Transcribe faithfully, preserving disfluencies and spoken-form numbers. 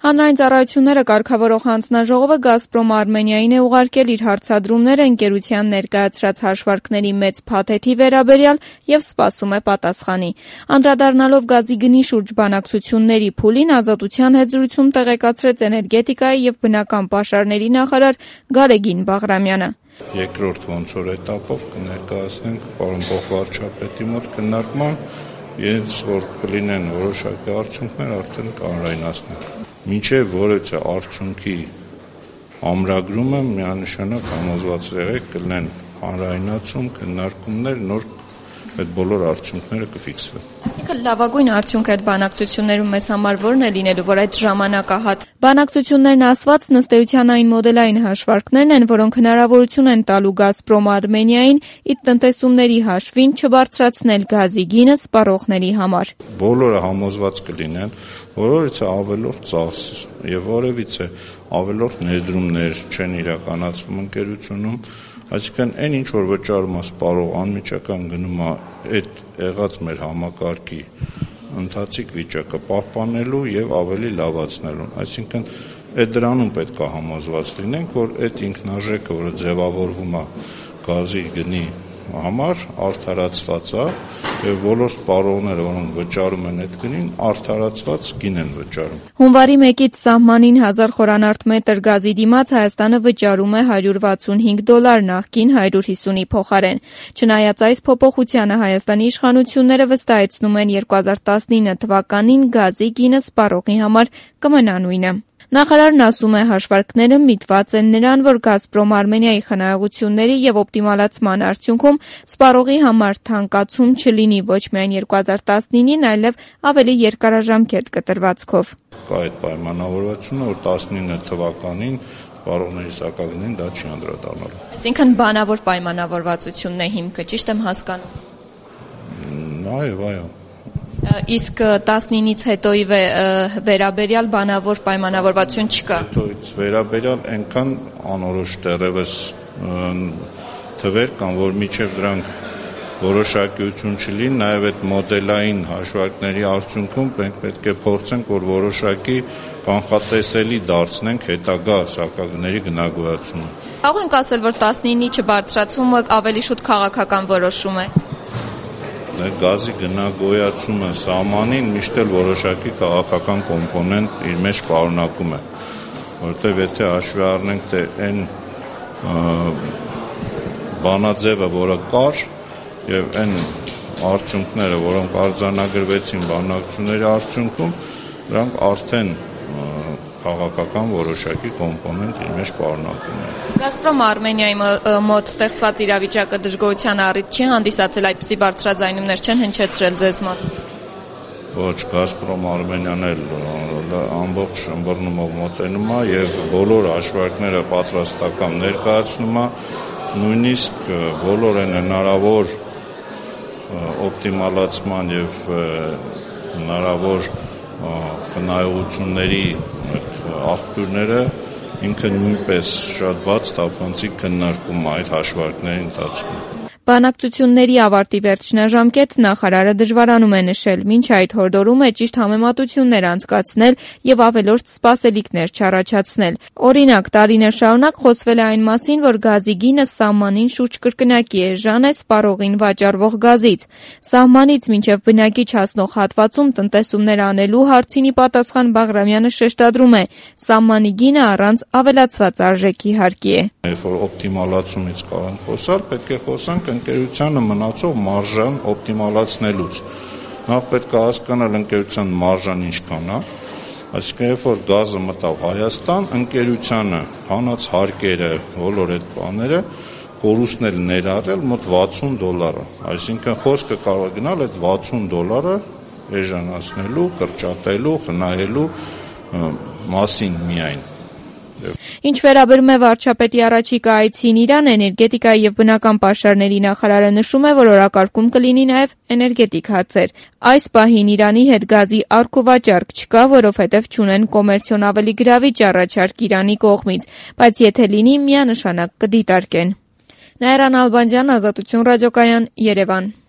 Հանրային ծառայությունները կարգավորող հանձնաժողովը «Գազպրոմ Արմենիային» է ուղարկել իր հարցադրումները ընկերության ներկայացրած հաշվարկների մեծ փաթեթի վերաբերյալ և սպասում է պատասխանի։ Անդրադառնալով գազի գնի շուրջ բանակցությունների փուլին, Ազատության հետ զրույցում տեղեկացրեց էներգետիկայի և բնական պաշարների նախարար Գարեգին Բաղրամյանը։ Երկրորդ ոնց որ էտապով կներկայացնենք պարոն փոխվարչապետի մոտ քննարկման, իրենց որ կլինեն որոշակի արդյունքներ, արդեն կանրայնացնենք։ Մինչև որևէ արդյունքի ամրագրումը միանշանակ համոզված եղեք կլինեն հանրայնացում, քննարկումներ, նոր այդ բոլոր արդյունքները կֆիքսվեն։ Այսինքն լավագույն արդյունքը այդ բանակցություններում մեզ համար որն է լինելու, որ այդ ժամանակահատ բանակցություններն ասված ըստ էության այն մոդելային հաշվարկներն են, որոնք հնարավորություն են տալու «Գազպրոմ Արմենիային» իր տնտեսումների հաշվին չբարձրացնել գազի գինը սպառողների համար։ Բոլորը համոզված կլինեն, որովհետեւ ավելորդ ծախս եւ որևիցե ավելորդ ներդրումներ չեն իրականացվում ընկերությունում, այսինքն այն ինչ որ վճարում է սպառող անմիջական գնում է այդ եղած մեր համակարգի ընթացիկ վիճակը պահպանելու եւ ավելի լավացնելու, այսինքն այդ դրանում պետք է համոզված լինենք, որ այդ ինքնարժեքը, որը ձևավորվում է գազի գնի համար, արդարացված է եւ բոլոր սպառողները, որոնք վճարում են այդ գնին, արդարացված գին են վճարում։ Հունվարի մեկից սահմանին հազար խորանարդ մետր գազի դիմաց Հայաստանը վճարում է հարյուր վաթսունհինգ դոլար, նախկին հարյուր հիսունի փոխարեն։ Չնայած այս փոփոխությանը Հայաստանի իշխանությունները վստահեցնում են երկու հազար տասնինը թվականին գազի գինը սպառողի համար կմնա նույնը։ Նախարարն ասում է, հաշվարկները միտված են նրան, որ «Գազպրոմ Արմենիայի» խնայողությունների եւ օպտիմալացման արդյունքում սպառողի համար թանկացում չլինի ոչ միայն երկու հազար տասնինին, այլև ավելի երկարաժամկետ կտրվածքով։ Կա այդ պայմանավորվածությունը, որ տասնինը թվականին սպառողների սակագնին դա չի անդրադառնալու։ Այսինքն բանավոր պայմանավորվածությունն է հիմքը, ճիշտ եմ հասկանում։ Այո, այո։ Իսկ տասնինից հետոյի վերաբերյալ բանավոր պայմանավորվածություն չկա։ Հետոյից վերաբերյալ այնքան անորոշ դեռևս թվեր կան, որ մինչև դրանք որոշակիություն չլինի, նաև այդ մոդելային հաշվարկների արդյունքում մենք պետք է փորձենք, որ որոշակի կանխատեսելի դարձնենք հետագա սակագների գնագոյացումը։ Կարող ենք ասել, որ տասնինի չբարձրացումը ավելի շուտ քաղաքական որոշում է։ Գազի գնագոյացումը սահմանին միշտ էլ որոշակի քաղաքական կոմպոնենտ իր մեջ պարունակում է, որովհետև եթե հաշվի առնենք, թե այն բանաձևը, որը կար, եւ այն արդյունքները, որոնք արձանագրվեցին բանակցությունների արդյունքում, դրանք արդեն քաղաքական որոշակի կոմպոնենտ իր մեջ պարունակում է։ «Գազպրոմ Արմենիայի» մոտ ստեղծված իրավիճակը դժգոհության առիթ չի հանդիսացել, այդպիսի բարձրաձայնումներ չեն հնչեցրել ձեզ մոտ։ Ոչ, «Գազպրոմ Արմենիան» էլ ամբողջ ըմբռնումով մոտենում է եւ բոլոր հաշվարկները պատրաստական ներկայացնում է, նույնիսկ բոլոր այն հնարավոր օպտիմալացման եւ հնարավոր խնայողությունների աղբյուրները ինքը նույնպես շատ բաց թափանցիկ քննարկում է այդ հաշվարկների ընթացքում։ Բանակցությունների ավարտի վերջնաժամկետ նախարարը դժվարանում է նշել, մինչ այդ հորդորում է ճիշտ համեմատություններ անցկացնել եւ ավելորդ սպասելիքներ չառաջացնել։ Օրինակ, տարիներ շարունակ խոսվել է այն մասին, որ գազի գինը սահմանին շուրջ կրկնակի էժան է սպառողին վաճառվող գազից։ Սահմանից մինչեւ բնակիչ հասնող հատվածում տնտեսումներ անելու հարցինի պատասխան Բաղրամյանը շեշտադրում է, սահմանի գինը առանց ավելացված արժեքի հարկի է։ Երբ որ օպտիմալացումից կարող խոսալ, պետք է խոսանք ընկերությանը մնացող մարժան օպտիմալացնելուց։ Նախ պետք է հասկանալ ընկերության մարժան ինչքան է, այսինքն երբ որ գազը մտավ Հայաստան, ընկերությանը հանած հարկերը, բոլոր այդ բաները կորուստներ ներառել մոտ վաթսուն դոլար է, այսինքն խոսքը կարող է գնալ այդ վաթսուն դոլարը էժանացնելու, կրճատելու, խնայելու մասին միայն։ Ինչ վերաբերում է վարչապետի առաջիկա այցին Իրան, էներգետիկայի եւ բնական պաշարների նախարարը նշում է, որ օրակարգում կլինի նաեւ էներգետիկ հարցեր։ Այս պահին Իրանի հետ գազի առկուվաճառք չկա, որովհետեւ չունեն կոմերցիոն ավելի գրավիչ առաջարկ Իրանի կողմից, բայց եթե լինի, միանշանակ կդիտարկեն։ Նաիրա Նալբանդյան, Ազատություն ռադիոկայան, Երևան։